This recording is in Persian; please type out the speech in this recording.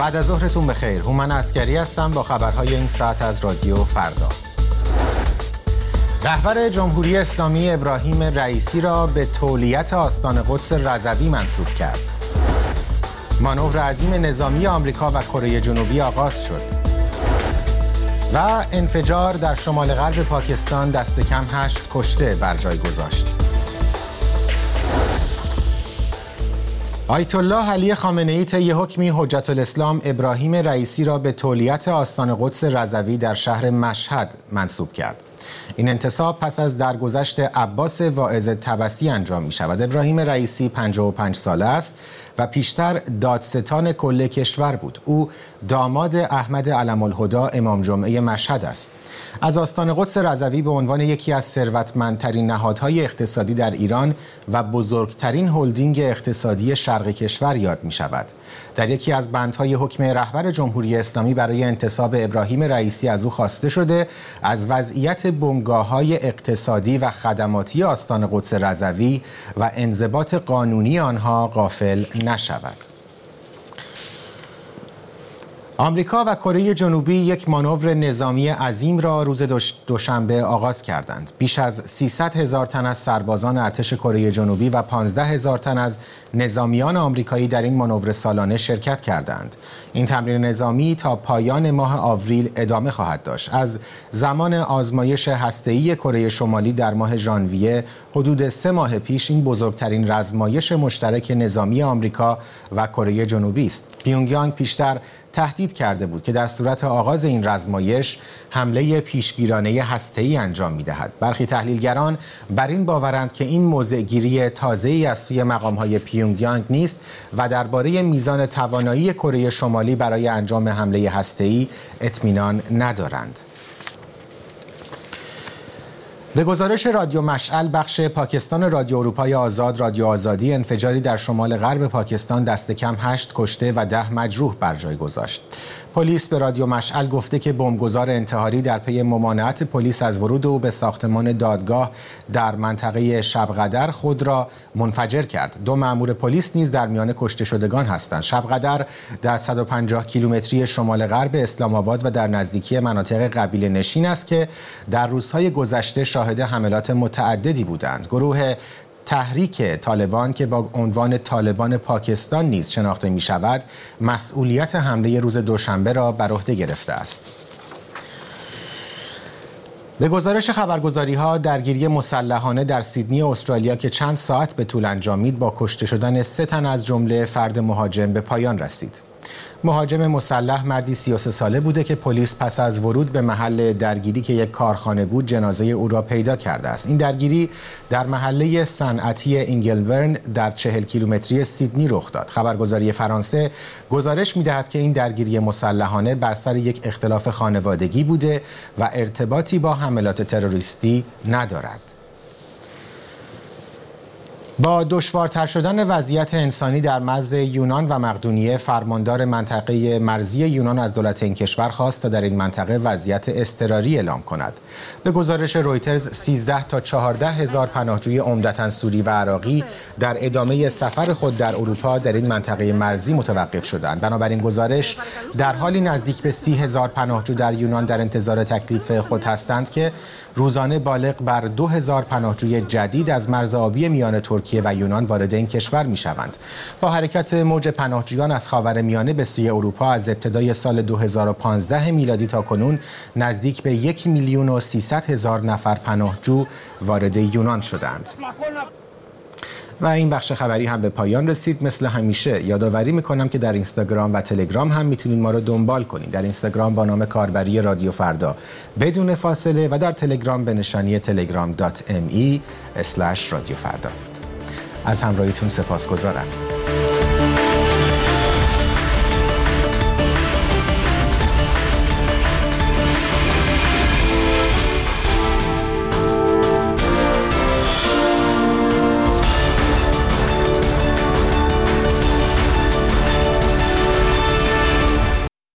بعد از ظهرتون بخیر. هومن عسکری هستم با خبرهای این ساعت از رادیو فردا. رهبر جمهوری اسلامی ابراهیم رئیسی را به تولیت آستان قدس رضوی منصوب کرد. مانور عظیم نظامی آمریکا و کره جنوبی آغاز شد. و انفجار در شمال غرب پاکستان دست کم 8 کشته بر جای گذاشت. آیت الله علی خامنه‌ای طی حکمی حجت الاسلام ابراهیم رئیسی را به تولیت آستان قدس رضوی در شهر مشهد منصوب کرد. این انتصاب پس از درگذشت عباس واعظ طبسی انجام می شود. ابراهیم رئیسی 55 ساله است و پیشتر دادستان کل کشور بود. او داماد احمد علم الهدی امام جمعه مشهد است. از آستان قدس رضوی به عنوان یکی از ثروتمندترین نهادهای اقتصادی در ایران و بزرگترین هلدینگ اقتصادی شرق کشور یاد می شود. در یکی از بندهای حکم رهبر جمهوری اسلامی برای انتصاب ابراهیم رئیسی از او خواسته شده از وضعیت بنگاه‌های اقتصادی و خدماتی آستان قدس رضوی و انضباط قانونی آنها غافل نشود. آمریکا و کره جنوبی یک مانور نظامی عظیم را روز دوشنبه آغاز کردند. بیش از 300,000 تن از سربازان ارتش کره جنوبی و 15,000 تن از نظامیان آمریکایی در این مانور سالانه شرکت کردند. این تمرین نظامی تا پایان ماه آوریل ادامه خواهد داشت. از زمان آزمایش هسته‌ای کره شمالی در ماه ژانویه حدود 3 ماه پیش این بزرگترین رزمایش مشترک نظامی آمریکا و کره جنوبی است. پیونگیانگ پیشتر تهدید کرده بود که در صورت آغاز این رزمایش حمله پیشگیرانه هسته‌ای انجام می‌دهد. برخی تحلیلگران بر این باورند که این موضع‌گیری تازه‌ای از سوی مقام‌های پیونگیانگ نیست و درباره میزان توانایی کره شمالی برای انجام حمله هسته‌ای اطمینان ندارند. به گزارش رادیو مشعل بخش پاکستان رادیو اروپای آزاد رادیو آزادی انفجاری در شمال غرب پاکستان دست کم 8 کشته و 10 مجروح بر جای گذاشت. پلیس به رادیو مشعل گفته که بمبگذار انتحاری در پی ممانعت پلیس از ورود او به ساختمان دادگاه در منطقه شبقدر خود را منفجر کرد. 2 مأمور پلیس نیز در میان کشته شدگان هستند. شبقدر در 150 کیلومتری شمال غرب اسلام آباد و در نزدیکی مناطق قبیله نشین است که در روزهای گذشته شاهد حملات متعددی بودند. گروه تحریک طالبان که با عنوان طالبان پاکستان نیز شناخته می شود، مسئولیت حمله روز دوشنبه را بر عهده گرفته است. به گزارش خبرگزاری‌ها درگیری مسلحانه در سیدنی استرالیا که چند ساعت به طول انجامید با کشته شدن 3 تن از جمله فرد مهاجم به پایان رسید. مهاجم مسلح مردی 33 ساله بوده که پلیس پس از ورود به محل درگیری که یک کارخانه بود جنازه او را پیدا کرده است. این درگیری در محله صنعتی اینگلبرن در 40 کیلومتری سیدنی رخ داد. خبرگزاری فرانسه گزارش می‌دهد که این درگیری مسلحانه بر سر یک اختلاف خانوادگی بوده و ارتباطی با حملات تروریستی ندارد. با دشوارتر شدن وضعیت انسانی در مرز یونان و مقدونیه، فرماندار منطقه مرزی یونان از دولت این کشور خواست تا در این منطقه وضعیت اضطراری اعلام کند. به گزارش رویترز 13 تا 14 هزار پناهجوی عمدتاً سوری و عراقی در ادامه سفر خود در اروپا در این منطقه مرزی متوقف شدند. بنابراین گزارش در حالی نزدیک به 30,000 پناهجو در یونان در انتظار تکلیف خود هستند که روزانه بالغ بر 2,000 پناهجوی جدید از مرز آبی میان ترکیه و یونان وارد این کشور می‌شوند. با حرکت موج پناهجویان از خاورمیانه به سوی اروپا از ابتدای سال 2015 میلادی تا کنون نزدیک به 1,300,000 نفر پناهجو وارد یونان شدند. و این بخش خبری هم به پایان رسید. مثل همیشه یادآوری میکنم که در اینستاگرام و تلگرام هم میتونید ما رو دنبال کنید. در اینستاگرام با نام کاربری رادیو فردا بدون فاصله و در تلگرام به نشانی telegram.me/رادیو فردا. از همراهیتون سپاسگزارم.